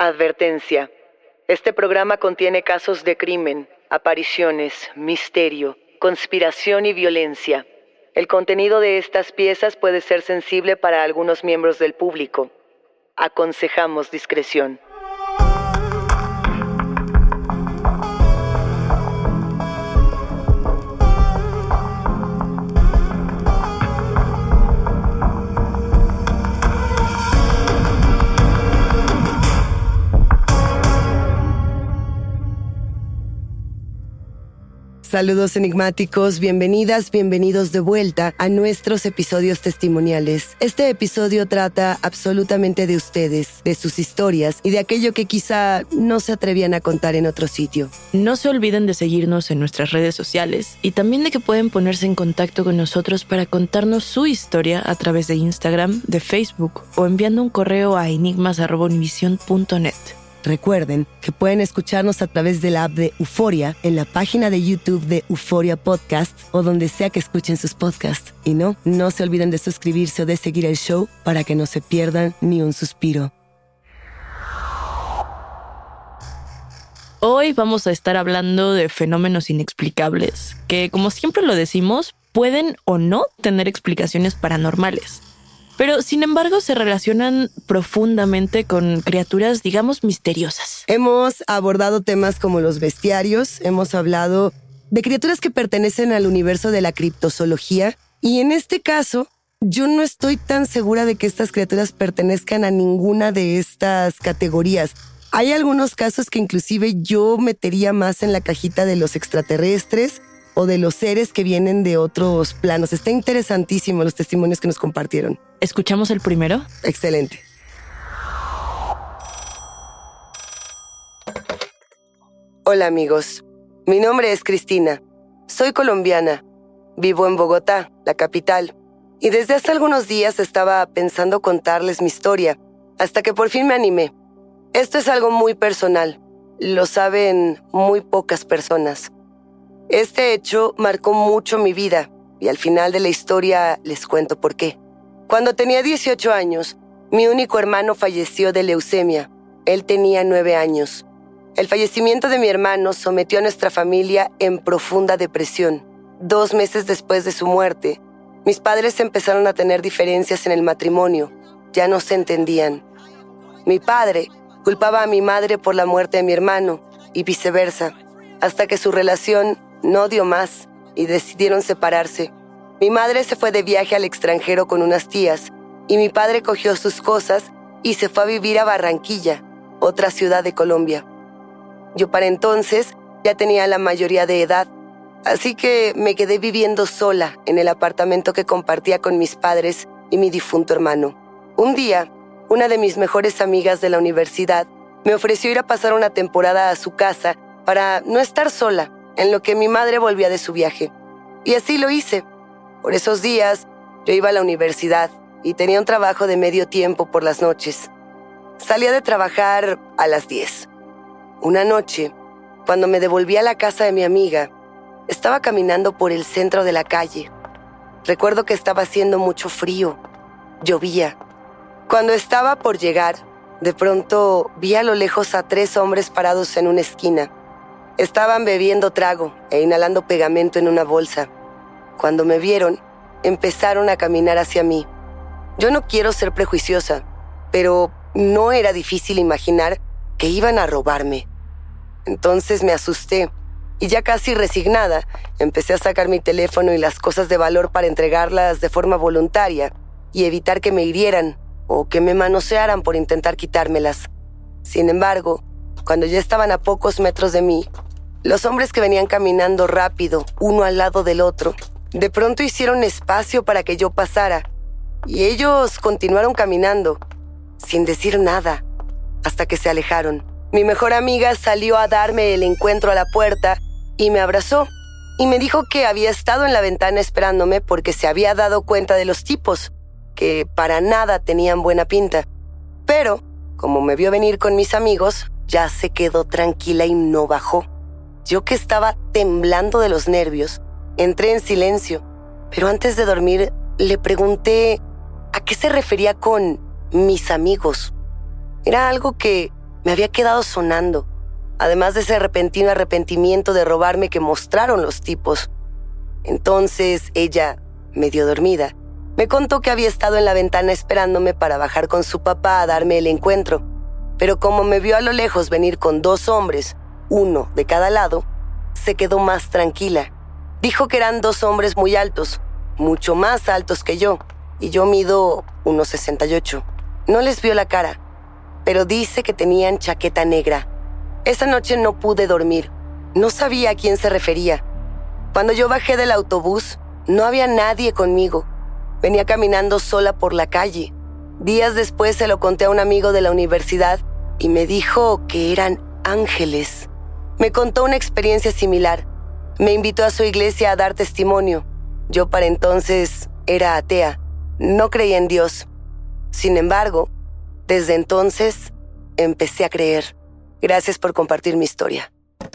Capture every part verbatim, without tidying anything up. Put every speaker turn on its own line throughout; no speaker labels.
Advertencia. Este programa contiene casos de crimen, apariciones, misterio, conspiración y violencia. El contenido de estas piezas puede ser sensible para algunos miembros del público. Aconsejamos discreción.
Saludos enigmáticos, bienvenidas, bienvenidos de vuelta a nuestros episodios testimoniales. Este episodio trata absolutamente de ustedes, de sus historias y de aquello que quizá no se atrevían a contar en otro sitio.
No se olviden de seguirnos en nuestras redes sociales y también de que pueden ponerse en contacto con nosotros para contarnos su historia a través de Instagram, de Facebook o enviando un correo a enigmas arroba univision punto net.
Recuerden que pueden escucharnos a través de la app de Euforia, en la página de YouTube de Euforia Podcast o donde sea que escuchen sus podcasts. Y no, no se olviden de suscribirse o de seguir el show para que no se pierdan ni un suspiro.
Hoy vamos a estar hablando de fenómenos inexplicables que, como siempre lo decimos, pueden o no tener explicaciones paranormales. Pero, sin embargo, se relacionan profundamente con criaturas, digamos, misteriosas.
Hemos abordado temas como los bestiarios, hemos hablado de criaturas que pertenecen al universo de la criptozoología, y en este caso, yo no estoy tan segura de que estas criaturas pertenezcan a ninguna de estas categorías. Hay algunos casos que inclusive yo metería más en la cajita de los extraterrestres o de los seres que vienen de otros planos. Está interesantísimo los testimonios que nos compartieron.
¿Escuchamos el primero?
Excelente. Hola amigos, mi nombre es Cristina. Soy colombiana. Vivo en Bogotá, la capital. Y desde hace algunos días estaba pensando contarles mi historia, hasta que por fin me animé. Esto es algo muy personal. Lo saben muy pocas personas. Este hecho marcó mucho mi vida y al final de la historia les cuento por qué. Cuando tenía dieciocho años, mi único hermano falleció de leucemia. Él tenía nueve años. El fallecimiento de mi hermano sometió a nuestra familia en profunda depresión. Dos meses después de su muerte, mis padres empezaron a tener diferencias en el matrimonio. Ya no se entendían. Mi padre culpaba a mi madre por la muerte de mi hermano y viceversa, hasta que su relación no dio más y decidieron separarse. Mi madre se fue de viaje al extranjero con unas tías y mi padre cogió sus cosas y se fue a vivir a Barranquilla, otra ciudad de Colombia. Yo para entonces ya tenía la mayoría de edad, así que me quedé viviendo sola en el apartamento que compartía con mis padres y mi difunto hermano. Un día, una de mis mejores amigas de la universidad me ofreció ir a pasar una temporada a su casa para no estar sola, en lo que mi madre volvía de su viaje. Y así lo hice. Por esos días, yo iba a la universidad y tenía un trabajo de medio tiempo por las noches. Salía de trabajar a las diez. Una noche, cuando me devolví a la casa de mi amiga, estaba caminando por el centro de la calle. Recuerdo que estaba haciendo mucho frío. Llovía. Cuando estaba por llegar, de pronto vi a lo lejos a tres hombres parados en una esquina. Estaban bebiendo trago e inhalando pegamento en una bolsa. Cuando me vieron, empezaron a caminar hacia mí. Yo no quiero ser prejuiciosa, pero no era difícil imaginar que iban a robarme. Entonces me asusté y ya casi resignada, empecé a sacar mi teléfono y las cosas de valor para entregarlas de forma voluntaria y evitar que me hirieran o que me manosearan por intentar quitármelas. Sin embargo, cuando ya estaban a pocos metros de mí, los hombres que venían caminando rápido, uno al lado del otro, de pronto hicieron espacio para que yo pasara, y ellos continuaron caminando, sin decir nada, hasta que se alejaron. Mi mejor amiga salió a darme el encuentro a la puerta y me abrazó, y me dijo que había estado en la ventana esperándome porque se había dado cuenta de los tipos, que para nada tenían buena pinta. Pero, como me vio venir con mis amigos, ya se quedó tranquila y no bajó. Yo, que estaba temblando de los nervios, entré en silencio, pero antes de dormir le pregunté a qué se refería con mis amigos. Era algo que me había quedado sonando, además de ese repentino arrepentimiento de robarme que mostraron los tipos. Entonces ella, medio dormida, me contó que había estado en la ventana esperándome para bajar con su papá a darme el encuentro, pero como me vio a lo lejos venir con dos hombres, uno de cada lado, se quedó más tranquila. Dijo que eran dos hombres muy altos, mucho más altos que yo, y yo mido uno sesenta y ocho. No les vio la cara, pero dice que tenían chaqueta negra. Esa noche no pude dormir. No sabía a quién se refería. Cuando yo bajé del autobús, no había nadie conmigo. Venía caminando sola por la calle. Días después se lo conté a un amigo de la universidad y me dijo que eran ángeles. Me contó una experiencia similar. Me invitó a su iglesia a dar testimonio. Yo para entonces era atea. No creía en Dios. Sin embargo, desde entonces empecé a creer. Gracias por compartir mi historia.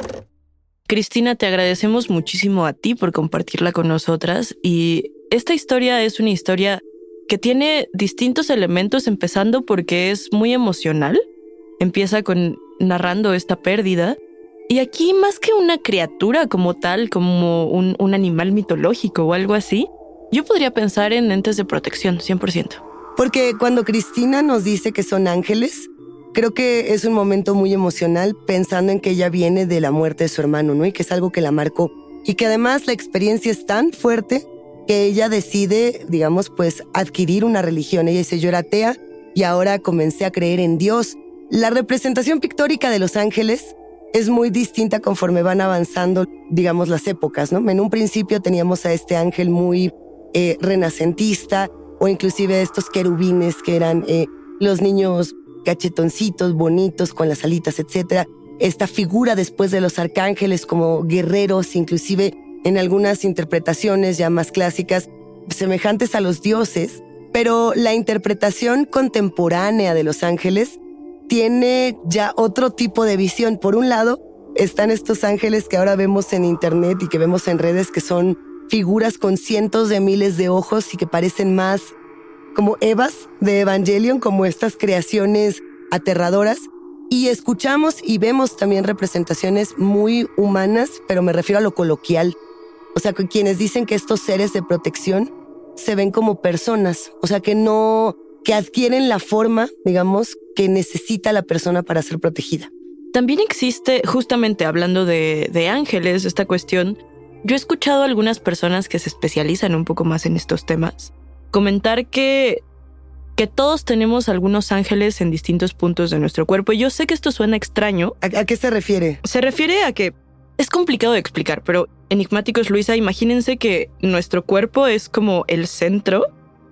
Cristina, te agradecemos muchísimo a ti por compartirla con nosotras, y esta historia es una historia que tiene distintos elementos, empezando porque es muy emocional. Empieza con narrando esta pérdida, y aquí más que una criatura como tal, como un, un animal mitológico o algo así, yo podría pensar en entes de protección, cien por ciento.
Porque cuando Cristina nos dice que son ángeles, creo que es un momento muy emocional pensando en que ella viene de la muerte de su hermano, ¿no? Y que es algo que la marcó. Y que además la experiencia es tan fuerte que ella decide, digamos, pues adquirir una religión. Ella dice, yo era atea y ahora comencé a creer en Dios. La representación pictórica de los ángeles es muy distinta conforme van avanzando, digamos, las épocas, ¿no? En un principio teníamos a este ángel muy eh, renacentista, o inclusive estos querubines que eran eh, los niños cachetoncitos, bonitos, con las alitas, etcétera. Esta figura después de los arcángeles como guerreros, inclusive en algunas interpretaciones ya más clásicas, semejantes a los dioses. Pero la interpretación contemporánea de los ángeles tiene ya otro tipo de visión. Por un lado, están estos ángeles que ahora vemos en internet y que vemos en redes, que son figuras con cientos de miles de ojos y que parecen más como Evas de Evangelion, como estas creaciones aterradoras. Y escuchamos y vemos también representaciones muy humanas, pero me refiero a lo coloquial. O sea, quienes dicen que estos seres de protección se ven como personas, o sea, que no, que adquieren la forma, digamos, que necesita la persona para ser protegida.
También existe, justamente hablando de, de ángeles, esta cuestión. Yo he escuchado a algunas personas que se especializan un poco más en estos temas comentar que, que todos tenemos algunos ángeles en distintos puntos de nuestro cuerpo. Y yo sé que esto suena extraño.
¿A, a qué se refiere?
Se refiere a que es complicado de explicar, pero enigmáticos, Luisa, imagínense que nuestro cuerpo es como el centro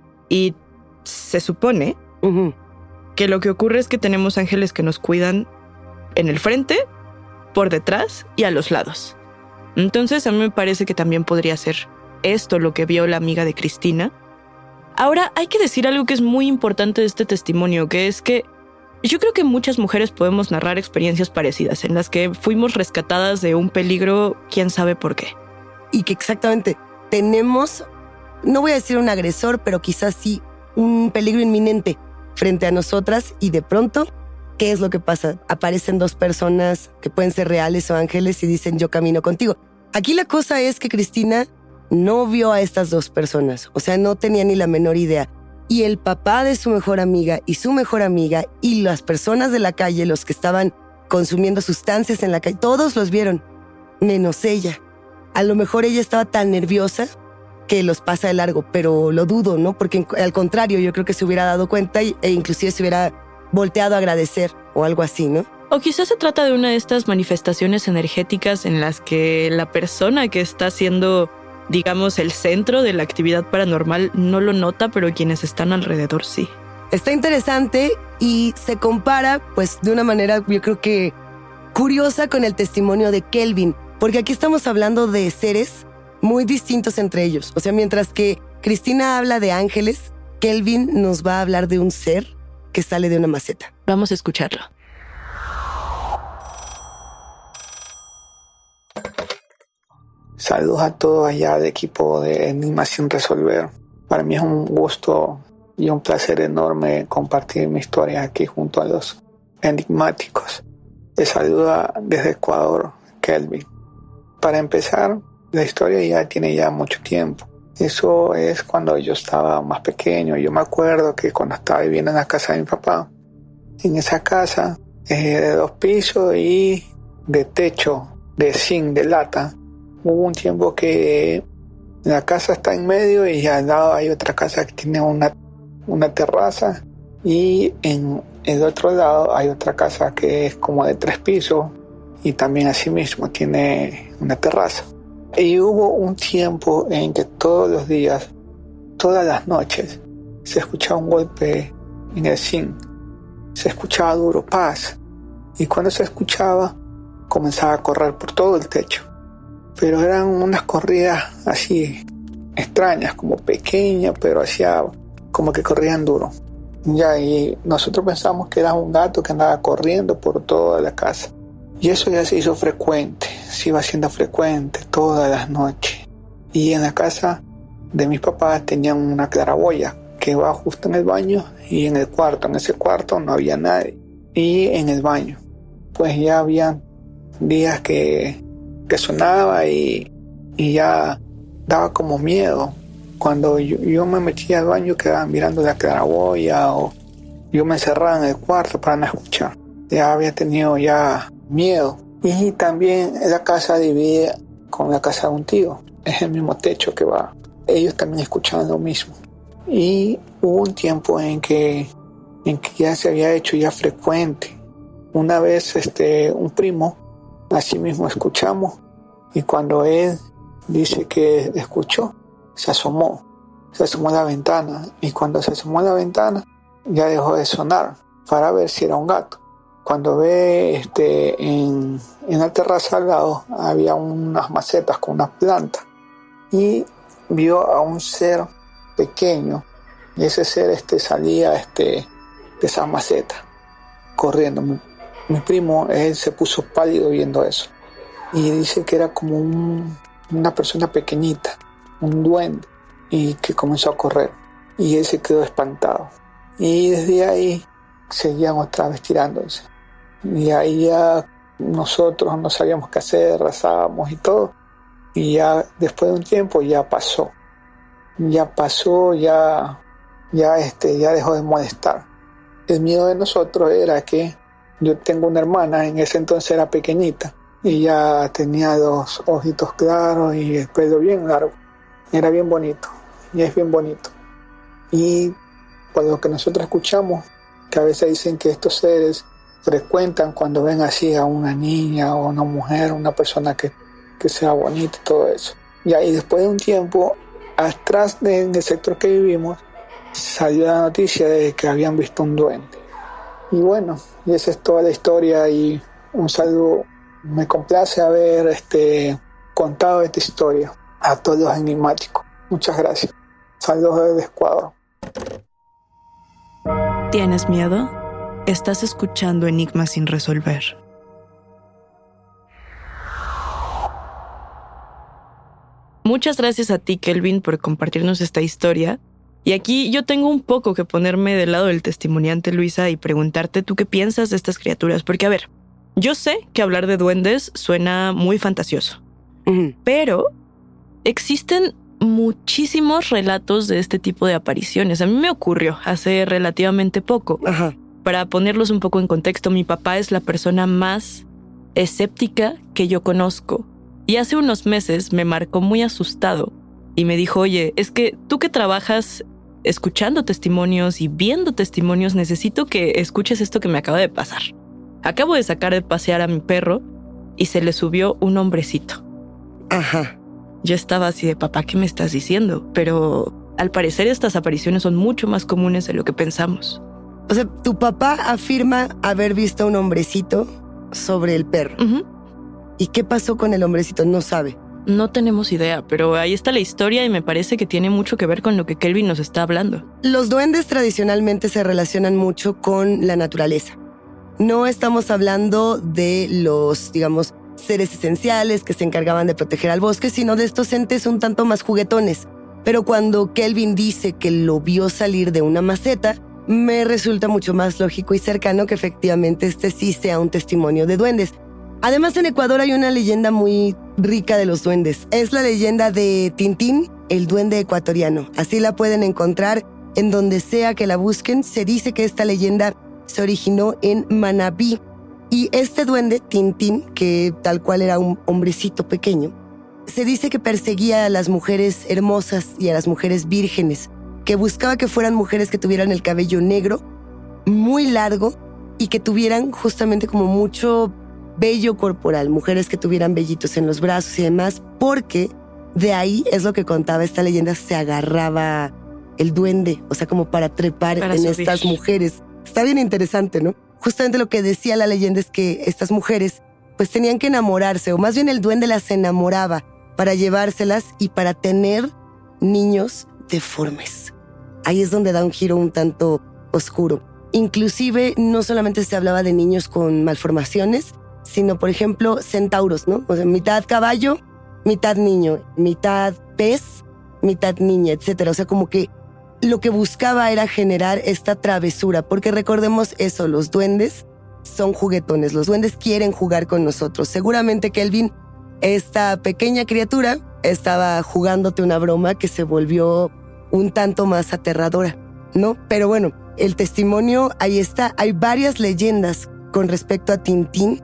y se supone uh-huh. que lo que ocurre es que tenemos ángeles que nos cuidan en el frente, por detrás y a los lados. Entonces a mí me parece que también podría ser esto lo que vio la amiga de Cristina. Ahora hay que decir algo que es muy importante de este testimonio, que es que yo creo que muchas mujeres podemos narrar experiencias parecidas en las que fuimos rescatadas de un peligro, quién sabe por qué.
Y que exactamente tenemos, no voy a decir un agresor, pero quizás sí un peligro inminente frente a nosotras, y de pronto, ¿qué es lo que pasa? Aparecen dos personas que pueden ser reales o ángeles y dicen yo camino contigo. Aquí la cosa es que Cristina no vio a estas dos personas, o sea, no tenía ni la menor idea. Y el papá de su mejor amiga y su mejor amiga y las personas de la calle, los que estaban consumiendo sustancias en la calle, todos los vieron, menos ella. A lo mejor ella estaba tan nerviosa que los pasa de largo, pero lo dudo, ¿no? Porque al contrario, yo creo que se hubiera dado cuenta y, e inclusive se hubiera volteado a agradecer o algo así, ¿no?
O quizás se trata de una de estas manifestaciones energéticas en las que la persona que está haciendo, digamos, el centro de la actividad paranormal no lo nota, pero quienes están alrededor sí.
Está interesante y se compara, pues, de una manera, yo creo que curiosa con el testimonio de Kelvin, porque aquí estamos hablando de seres muy distintos entre ellos. O sea, mientras que Cristina habla de ángeles, Kelvin nos va a hablar de un ser que sale de una maceta.
Vamos a escucharlo.
Saludos a todos allá de equipo de Enigma Sin Resolver. Para mí es un gusto y un placer enorme compartir mi historia aquí junto a los enigmáticos. Les saluda desde Ecuador, Kelvin. Para empezar, la historia ya tiene ya mucho tiempo. Eso es cuando yo estaba más pequeño. Yo me acuerdo que cuando estaba viviendo en la casa de mi papá, en esa casa eh, de dos pisos y de techo de zinc, de lata, hubo un tiempo que la casa está en medio y al lado hay otra casa que tiene una, una terraza, y en el otro lado hay otra casa que es como de tres pisos y también así mismo tiene una terraza. Y hubo un tiempo en que todos los días, todas las noches, se escuchaba un golpe en el zinc. Se escuchaba duro, paz. Y cuando se escuchaba, comenzaba a correr por todo el techo. Pero eran unas corridas así extrañas, como pequeñas, pero hacía como que corrían duro. Ya, y nosotros pensamos que era un gato que andaba corriendo por toda la casa. Y eso ya se hizo frecuente, se iba haciendo frecuente todas las noches. Y en la casa de mis papás tenían una claraboya que va justo en el baño y en el cuarto. En ese cuarto no había nadie. Y en el baño, pues ya había días que, que sonaba y, y ya daba como miedo. Cuando yo, yo me metía al baño quedaba mirando la claraboya, o yo me encerraba en el cuarto para no escuchar. Ya había tenido ya miedo. Y también la casa divide con la casa de un tío. Es el mismo techo que va. Ellos también escuchaban lo mismo. Y hubo un tiempo en que, en que ya se había hecho ya frecuente. Una vez este, un primo, así mismo escuchamos, y cuando él dice que escuchó, se asomó. Se asomó a la ventana. Y cuando se asomó a la ventana, ya dejó de sonar para ver si era un gato. Cuando ve este, en, en la terraza al lado había unas macetas con unas plantas, y vio a un ser pequeño, y ese ser este, salía este, de esas macetas corriendo. Mi, mi primo él se puso pálido viendo eso, y dice que era como un, una persona pequeñita, un duende, y que comenzó a correr, y él se quedó espantado, y desde ahí seguían otra vez tirándose. Y ahí ya nosotros no sabíamos qué hacer, rezábamos y todo. Y ya después de un tiempo ya pasó. Ya pasó, ya, ya, este, ya dejó de molestar. El miedo de nosotros era que yo tengo una hermana, en ese entonces era pequeñita, y ya tenía los ojitos claros y el pelo bien largo. Era bien bonito, y es bien bonito. Y por lo que nosotros escuchamos, que a veces dicen que estos seres frecuentan cuando ven así a una niña o una mujer, una persona que, que sea bonita y todo eso. Y ahí después de un tiempo, atrás del de sector que vivimos, salió la noticia de que habían visto un duende. Y bueno, y esa es toda la historia, y un saludo. Me complace haber este, contado esta historia a todos los enigmáticos. Muchas gracias. Saludos desde Ecuador.
¿Tienes miedo? Estás escuchando Enigmas sin resolver. Muchas gracias a ti, Kelvin, por compartirnos esta historia. Y aquí yo tengo un poco que ponerme del lado del testimoniante, Luisa, y preguntarte tú qué piensas de estas criaturas. Porque, a ver, yo sé que hablar de duendes suena muy fantasioso, uh-huh. pero existen muchísimos relatos de este tipo de apariciones. A mí me ocurrió hace relativamente poco.
Ajá.
Para ponerlos un poco en contexto, mi papá es la persona más escéptica que yo conozco. Y hace unos meses me marcó muy asustado y me dijo, oye, es que tú que trabajas escuchando testimonios y viendo testimonios, necesito que escuches esto que me acaba de pasar. Acabo de sacar de pasear a mi perro y se le subió un hombrecito.
Ajá.
Yo estaba así de, papá, ¿qué me estás diciendo? Pero al parecer estas apariciones son mucho más comunes de lo que pensamos.
O sea, tu papá afirma haber visto a un hombrecito sobre el perro.
Uh-huh.
¿Y qué pasó con el hombrecito? No sabe.
No tenemos idea, pero ahí está la historia y me parece que tiene mucho que ver con lo que Kelvin nos está hablando.
Los duendes tradicionalmente se relacionan mucho con la naturaleza. No estamos hablando de los, digamos, seres esenciales que se encargaban de proteger al bosque, sino de estos entes un tanto más juguetones. Pero cuando Kelvin dice que lo vio salir de una maceta, me resulta mucho más lógico y cercano que efectivamente este sí sea un testimonio de duendes. Además, en Ecuador hay una leyenda muy rica de los duendes. Es la leyenda de Tintín, el duende ecuatoriano. Así la pueden encontrar en donde sea que la busquen. Se dice que esta leyenda se originó en Manabí. Y este duende, Tintín, que tal cual era un hombrecito pequeño, se dice que perseguía a las mujeres hermosas y a las mujeres vírgenes, que buscaba que fueran mujeres que tuvieran el cabello negro, muy largo, y que tuvieran justamente como mucho vello corporal, mujeres que tuvieran vellitos en los brazos y demás, porque de ahí es lo que contaba esta leyenda, se agarraba el duende, o sea, como para trepar para en subir. Estas mujeres. Está bien interesante, ¿no? Justamente lo que decía la leyenda es que estas mujeres pues tenían que enamorarse, o más bien el duende las enamoraba para llevárselas y para tener niños deformes. Ahí es donde da un giro un tanto oscuro. Inclusive no solamente se hablaba de niños con malformaciones, sino, por ejemplo, centauros, ¿no? O sea, mitad caballo, mitad niño, mitad pez, mitad niña, etcétera. O sea, como que lo que buscaba era generar esta travesura, porque recordemos eso, los duendes son juguetones, los duendes quieren jugar con nosotros. Seguramente Kelvin, esta pequeña criatura, estaba jugándote una broma que se volvió un tanto más aterradora, ¿no? Pero bueno, el testimonio ahí está. Hay varias leyendas con respecto a Tintín.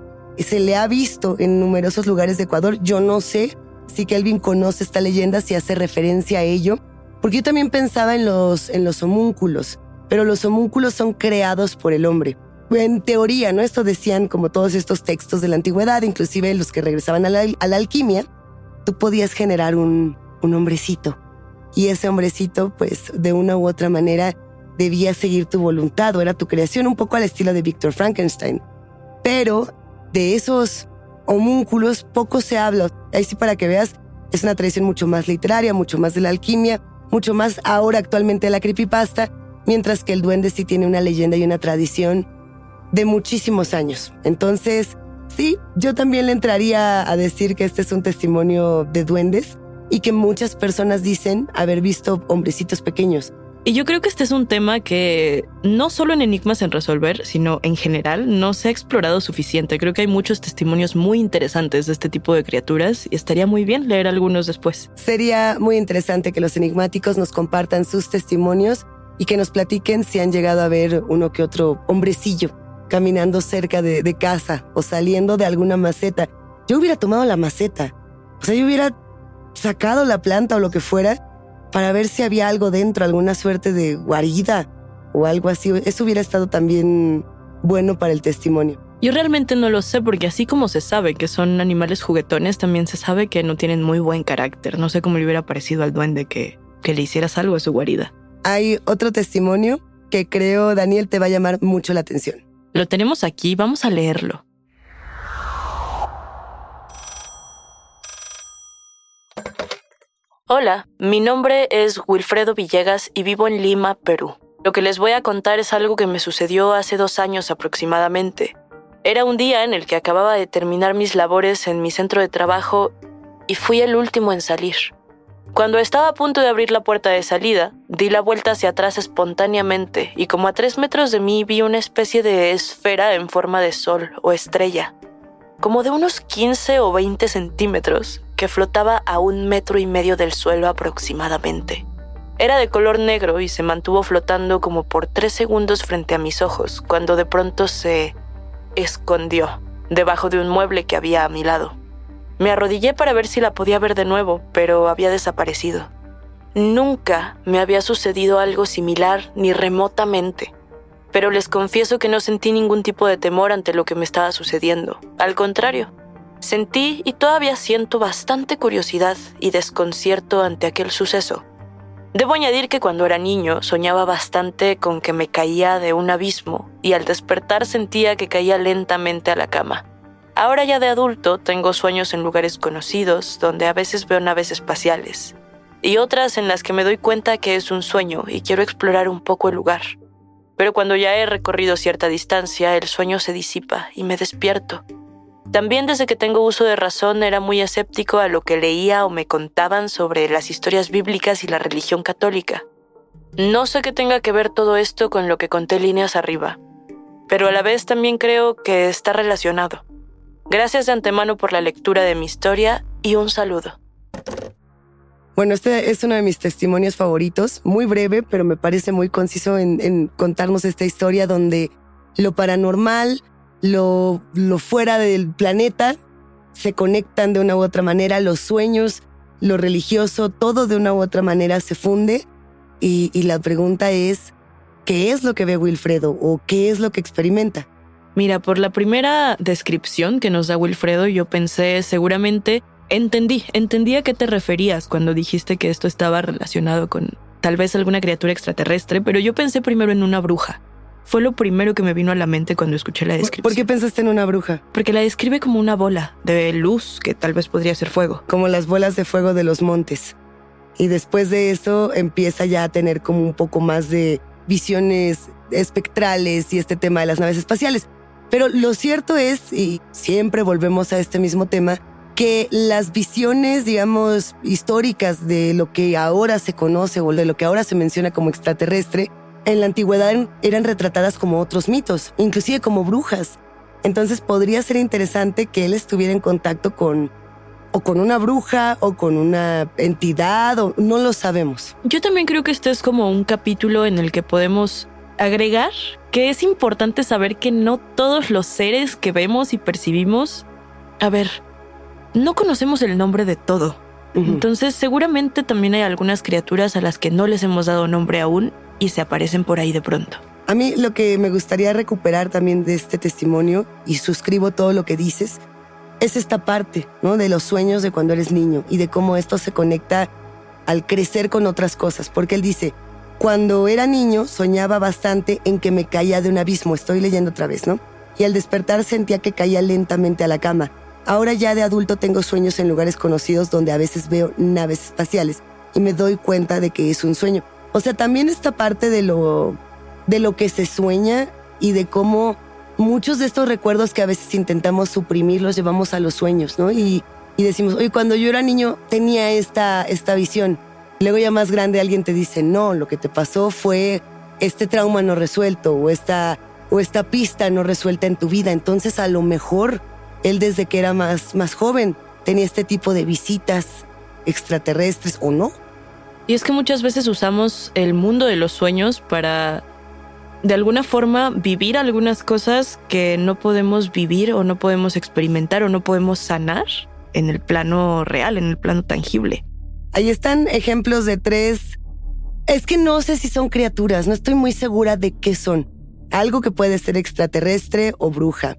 Se le ha visto en numerosos lugares de Ecuador. Yo no sé si Kelvin conoce esta leyenda, si hace referencia a ello, porque yo también pensaba en los, en los homúnculos, pero los homúnculos son creados por el hombre. En teoría, ¿no? Esto decían como todos estos textos de la antigüedad, inclusive los que regresaban a la, a la alquimia, tú podías generar un, un hombrecito. Y ese hombrecito, pues, de una u otra manera, debía seguir tu voluntad, o era tu creación, un poco al estilo de Víctor Frankenstein. Pero de esos homúnculos poco se habla. Ahí sí, para que veas, es una tradición mucho más literaria, mucho más de la alquimia, mucho más ahora actualmente de la creepypasta, mientras que el duende sí tiene una leyenda y una tradición de muchísimos años. Entonces, sí, yo también le entraría a decir que este es un testimonio de duendes y que muchas personas dicen haber visto hombrecitos pequeños.
Y yo creo que este es un tema que no solo en Enigmas en Resolver, sino en general no se ha explorado suficiente. Creo que hay muchos testimonios muy interesantes de este tipo de criaturas y estaría muy bien leer algunos después.
Sería muy interesante que los enigmáticos nos compartan sus testimonios y que nos platiquen si han llegado a ver uno que otro hombrecillo caminando cerca de, de casa o saliendo de alguna maceta. Yo hubiera tomado la maceta. O sea, yo hubiera sacado la planta o lo que fuera para ver si había algo dentro, alguna suerte de guarida o algo así. Eso hubiera estado también bueno para el testimonio.
Yo realmente no lo sé, porque así como se sabe que son animales juguetones, también se sabe que no tienen muy buen carácter. No sé cómo le hubiera parecido al duende que, que le hicieras algo a su guarida.
Hay otro testimonio que creo, Daniel, te va a llamar mucho la atención.
Lo tenemos aquí, vamos a leerlo. Hola, mi nombre es Wilfredo Villegas y vivo en Lima, Perú. Lo que les voy a contar es algo que me sucedió hace dos años aproximadamente. Era un día en el que acababa de terminar mis labores en mi centro de trabajo y fui el último en salir. Cuando estaba a punto de abrir la puerta de salida, di la vuelta hacia atrás espontáneamente y como a tres metros de mí vi una especie de esfera en forma de sol o estrella, como de unos quince o veinte centímetros, que flotaba a un metro y medio del suelo aproximadamente. Era de color negro y se mantuvo flotando como por tres segundos frente a mis ojos, cuando de pronto se escondió debajo de un mueble que había a mi lado. Me arrodillé para ver si la podía ver de nuevo, pero había desaparecido. Nunca me había sucedido algo similar ni remotamente, pero les confieso que no sentí ningún tipo de temor ante lo que me estaba sucediendo. Al contrario, sentí y todavía siento bastante curiosidad y desconcierto ante aquel suceso. Debo añadir que cuando era niño soñaba bastante con que me caía de un abismo y al despertar sentía que caía lentamente a la cama. Ahora ya de adulto tengo sueños en lugares conocidos donde a veces veo naves espaciales y otras en las que me doy cuenta que es un sueño y quiero explorar un poco el lugar. Pero cuando ya he recorrido cierta distancia, el sueño se disipa y me despierto. También desde que tengo uso de razón era muy escéptico a lo que leía o me contaban sobre las historias bíblicas y la religión católica. No sé qué tenga que ver todo esto con lo que conté líneas arriba, pero a la vez también creo que está relacionado. Gracias de antemano por la lectura de mi historia y un saludo.
Bueno, este es uno de mis testimonios favoritos, muy breve, pero me parece muy conciso en, en contarnos esta historia donde lo paranormal, lo, lo fuera del planeta, se conectan de una u otra manera, los sueños, lo religioso, todo de una u otra manera se funde. Y, y la pregunta es, ¿qué es lo que ve Wilfredo o qué es lo que experimenta?
Mira, por la primera descripción que nos da Wilfredo, yo pensé seguramente, entendí, entendí a qué te referías cuando dijiste que esto estaba relacionado con tal vez alguna criatura extraterrestre, pero yo pensé primero en una bruja. Fue lo primero que me vino a la mente cuando escuché la descripción.
¿Por qué pensaste en una bruja?
Porque la describe como una bola de luz que tal vez podría ser fuego.
Como las bolas de fuego de los montes. Y después de eso empieza ya a tener como un poco más de visiones espectrales y este tema de las naves espaciales. Pero lo cierto es, y siempre volvemos a este mismo tema, que las visiones, digamos, históricas de lo que ahora se conoce o de lo que ahora se menciona como extraterrestre, en la antigüedad eran retratadas como otros mitos, inclusive como brujas. Entonces podría ser interesante que él estuviera en contacto con o con una bruja o con una entidad, o no lo sabemos.
Yo también creo que este es como un capítulo en el que podemos agregar que es importante saber que no todos los seres que vemos y percibimos, a ver, no conocemos el nombre de todo. Uh-huh. Entonces seguramente también hay algunas criaturas a las que no les hemos dado nombre aún y se aparecen por ahí de pronto.
A mí lo que me gustaría recuperar también de este testimonio, y suscribo todo lo que dices, es esta parte, ¿no? De los sueños de cuando eres niño y de cómo esto se conecta al crecer con otras cosas. Porque él dice, cuando era niño soñaba bastante en que me caía de un abismo. Estoy leyendo otra vez, ¿no? Y al despertar sentía que caía lentamente a la cama. Ahora ya de adulto tengo sueños en lugares conocidos donde a veces veo naves espaciales y me doy cuenta de que es un sueño. O sea, también esta parte de lo, de lo que se sueña y de cómo muchos de estos recuerdos que a veces intentamos suprimir los llevamos a los sueños, ¿no? Y, y decimos, oye, cuando yo era niño tenía esta, esta visión. Luego ya más grande alguien te dice, no, lo que te pasó fue este trauma no resuelto o esta, o esta pista no resuelta en tu vida. Entonces a lo mejor él desde que era más, más joven tenía este tipo de visitas extraterrestres o no.
Y es que muchas veces usamos el mundo de los sueños para, de alguna forma, vivir algunas cosas que no podemos vivir o no podemos experimentar o no podemos sanar en el plano real, en el plano tangible.
Ahí están ejemplos de tres. Es que no sé si son criaturas, no estoy muy segura de qué son. Algo que puede ser extraterrestre o bruja.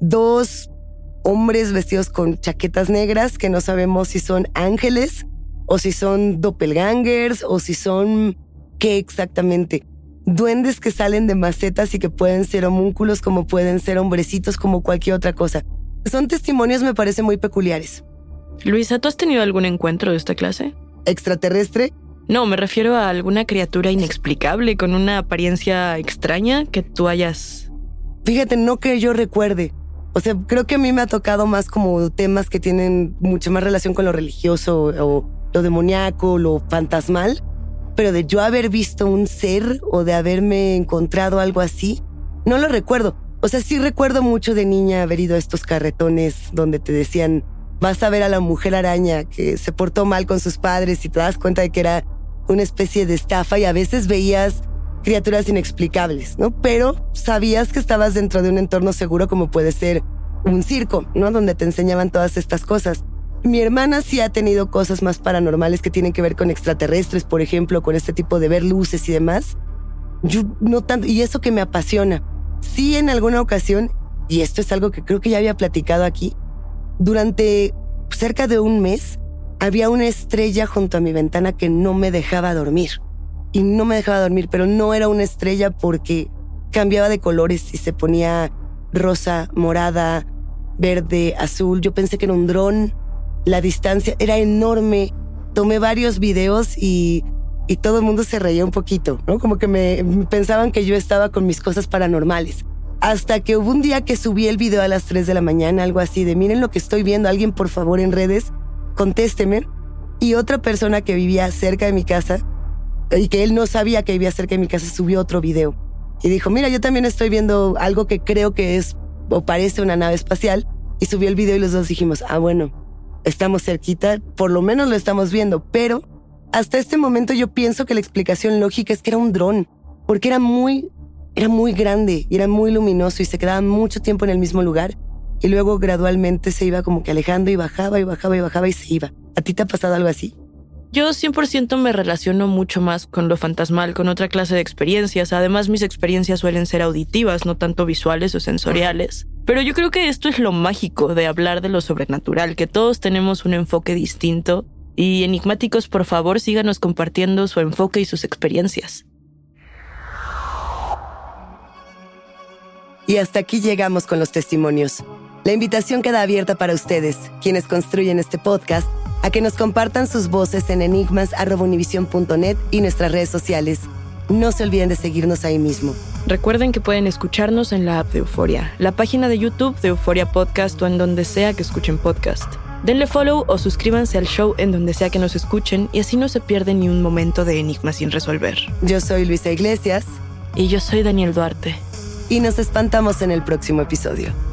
Dos hombres vestidos con chaquetas negras que no sabemos si son ángeles o si son doppelgangers o si son... ¿qué exactamente? Duendes que salen de macetas y que pueden ser homúnculos como pueden ser hombrecitos como cualquier otra cosa. Son testimonios me parecen muy peculiares.
Luisa, ¿tú has tenido algún encuentro de esta clase?
¿Extraterrestre?
No, me refiero a alguna criatura inexplicable con una apariencia extraña que tú hayas...
Fíjate, no que yo recuerde. O sea, creo que a mí me ha tocado más como temas que tienen mucho más relación con lo religioso o lo demoníaco, lo fantasmal. Pero de yo haber visto un ser o de haberme encontrado algo así, no lo recuerdo. O sea, sí recuerdo mucho de niña haber ido a estos carretones donde te decían... vas a ver a la mujer araña que se portó mal con sus padres y te das cuenta de que era una especie de estafa y a veces veías criaturas inexplicables, ¿no? Pero sabías que estabas dentro de un entorno seguro como puede ser un circo, ¿no? Donde te enseñaban todas estas cosas. Mi hermana sí ha tenido cosas más paranormales que tienen que ver con extraterrestres, por ejemplo, con este tipo de ver luces y demás. Yo no tanto, y eso que me apasiona. Sí, en alguna ocasión, y esto es algo que creo que ya había platicado aquí, durante cerca de un mes había una estrella junto a mi ventana que no me dejaba dormir. Y no me dejaba dormir, pero no era una estrella porque cambiaba de colores y se ponía rosa, morada, verde, azul. Yo pensé que era un dron. La distancia era enorme. Tomé varios videos y, y todo el mundo se reía un poquito, ¿no? Como que me pensaban que yo estaba con mis cosas paranormales. Hasta que hubo un día que subí el video a las tres de la mañana, algo así de miren lo que estoy viendo, alguien por favor en redes, contésteme. Y otra persona que vivía cerca de mi casa y que él no sabía que vivía cerca de mi casa, subió otro video. Y dijo, mira, yo también estoy viendo algo que creo que es o parece una nave espacial. Y subió el video y los dos dijimos, ah, bueno, estamos cerquita, por lo menos lo estamos viendo. Pero hasta este momento yo pienso que la explicación lógica es que era un dron, porque era muy, era muy grande y era muy luminoso y se quedaba mucho tiempo en el mismo lugar. Y luego gradualmente se iba como que alejando y bajaba y bajaba y bajaba y se iba. ¿A ti te ha pasado algo así?
Yo cien por ciento me relaciono mucho más con lo fantasmal, con otra clase de experiencias. Además, mis experiencias suelen ser auditivas, no tanto visuales o sensoriales. Pero yo creo que esto es lo mágico de hablar de lo sobrenatural, que todos tenemos un enfoque distinto. Y enigmáticos, por favor, síganos compartiendo su enfoque y sus experiencias.
Y hasta aquí llegamos con los testimonios. La invitación queda abierta para ustedes, quienes construyen este podcast, a que nos compartan sus voces en enigmas arroba univision punto net y nuestras redes sociales. No se olviden de seguirnos ahí mismo.
Recuerden que pueden escucharnos en la app de Euforia, la página de YouTube de Euforia Podcast o en donde sea que escuchen podcast. Denle follow o suscríbanse al show en donde sea que nos escuchen y así no se pierden ni un momento de enigma sin resolver.
Yo soy Luisa Iglesias.
Y yo soy Daniel Duarte.
Y nos espantamos en el próximo episodio.